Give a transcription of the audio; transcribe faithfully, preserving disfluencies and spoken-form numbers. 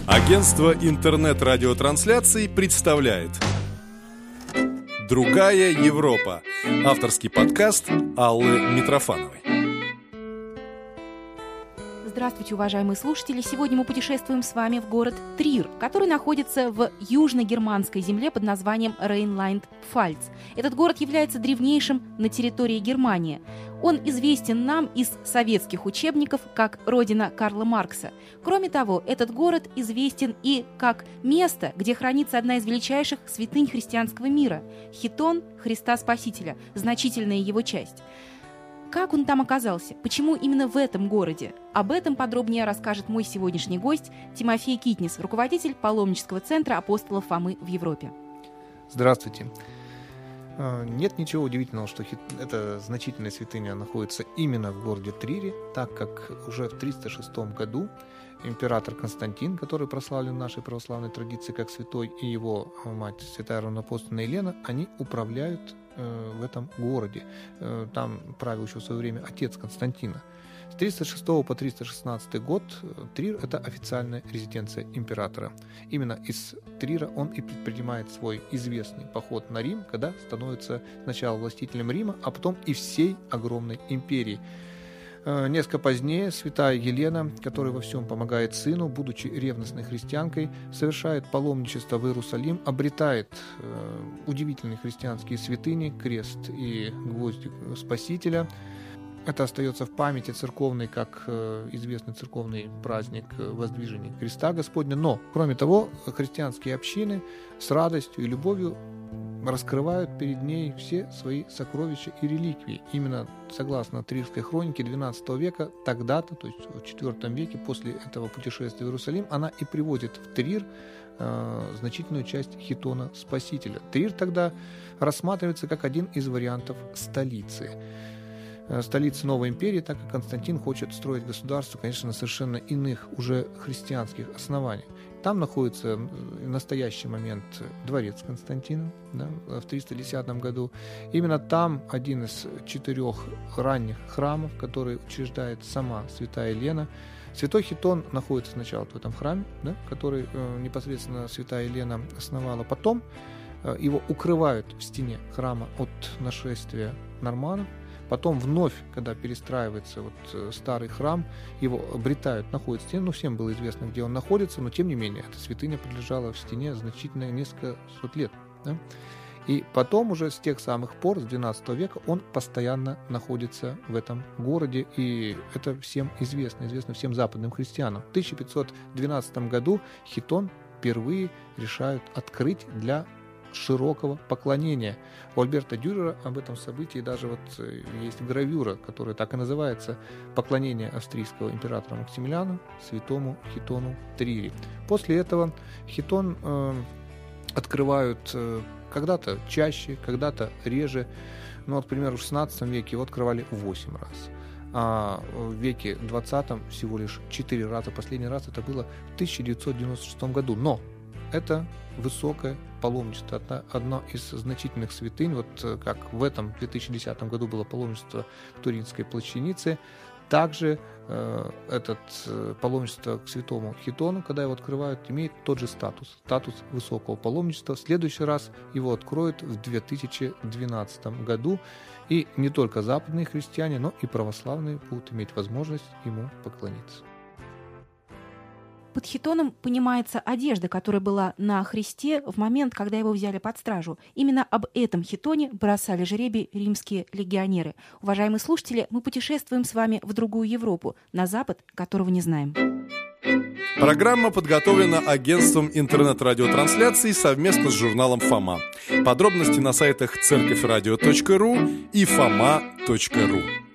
Агентство интернет-радиотрансляций представляет «Другая Европа». Авторский подкаст Аллы Митрофановой. Здравствуйте, уважаемые слушатели! Сегодня мы путешествуем с вами в город Трир, который находится в южно-германской земле под названием Рейнланд-Пфальц. Этот город является древнейшим на территории Германии. Он известен нам из советских учебников как родина Карла Маркса. Кроме того, этот город известен и как место, где хранится одна из величайших святынь христианского мира – Хитон Христа Спасителя, значительная его часть. Как он там оказался? Почему именно в этом городе? Об этом подробнее расскажет мой сегодняшний гость Тимофей Китнис, руководитель паломнического центра апостолов Фомы в Европе. Здравствуйте. Нет ничего удивительного, что эта значительная святыня находится именно в городе Трире, так как уже в триста шестом году император Константин, который прославлен в нашей православной традиции как святой, и его мать, святая равноапостольная Елена, они управляют э, в этом городе. Э, там правил еще в свое время отец Константина. С триста шестого по триста шестнадцатый год Трир – это официальная резиденция императора. Именно из Трира он и предпринимает свой известный поход на Рим, когда становится сначала властителем Рима, а потом и всей огромной империи. Несколько позднее святая Елена, которая во всем помогает сыну, будучи ревностной христианкой, совершает паломничество в Иерусалим, обретает э, удивительные христианские святыни, крест и гвоздик Спасителя. Это остается в памяти церковной, как э, известный церковный праздник воздвижения креста Господня. Но, кроме того, христианские общины с радостью и любовью раскрывают перед ней все свои сокровища и реликвии. Именно согласно Трирской хронике двенадцатого века, тогда-то, то есть в четвёртом веке, после этого путешествия в Иерусалим, она и приводит в Трир э, значительную часть Хитона Спасителя. Трир тогда рассматривается как один из вариантов столицы. Столицы новой империи, так как Константин хочет строить государство, конечно, на совершенно иных, уже христианских основаниях. Там находится в настоящий момент дворец Константина, да, в триста десятом году. Именно там один из четырех ранних храмов, который учреждает сама святая Елена. Святой Хитон находится сначала в этом храме, да, который э, непосредственно святая Елена основала. Потом э, его укрывают в стене храма от нашествия норманнов. Потом вновь, когда перестраивается вот старый храм, его обретают, находят в стене. Ну, всем было известно, где он находится, но тем не менее, эта святыня пролежала в стене значительно несколько сот лет. Да? И потом уже с тех самых пор, с двенадцатого века, он постоянно находится в этом городе, и это всем известно, известно всем западным христианам. В тысяча пятьсот двенадцатом году Хитон впервые решают открыть для широкого поклонения. У Альберта Дюрера об этом событии даже вот есть гравюра, которая так и называется «Поклонение австрийского императора Максимилиану святому Хитону Трире». После этого Хитон э, открывают э, когда-то чаще, когда-то реже. Ну, вот, к примеру, в шестнадцатом веке его открывали восемь раз. А в веке двадцатом всего лишь четыре раза. Последний раз это было в тысяча девятьсот девяносто шестом году. Но это высокое паломничество, одно из значительных святынь, вот как в этом две тысячи десятом году было паломничество к Туринской плащанице, также э, этот э, паломничество к святому Хитону, когда его открывают, имеет тот же статус, статус высокого паломничества. В следующий раз его откроют в две тысячи двенадцатом году, и не только западные христиане, но и православные будут иметь возможность ему поклониться. Под хитоном понимается одежда, которая была на Христе в момент, когда его взяли под стражу. Именно об этом хитоне бросали жребий римские легионеры. Уважаемые слушатели, мы путешествуем с вами в другую Европу, на Запад, которого не знаем. Программа подготовлена агентством интернет-радиотрансляций совместно с журналом «Фома». Подробности на сайтах церковь радио точка ру и фома точка ру.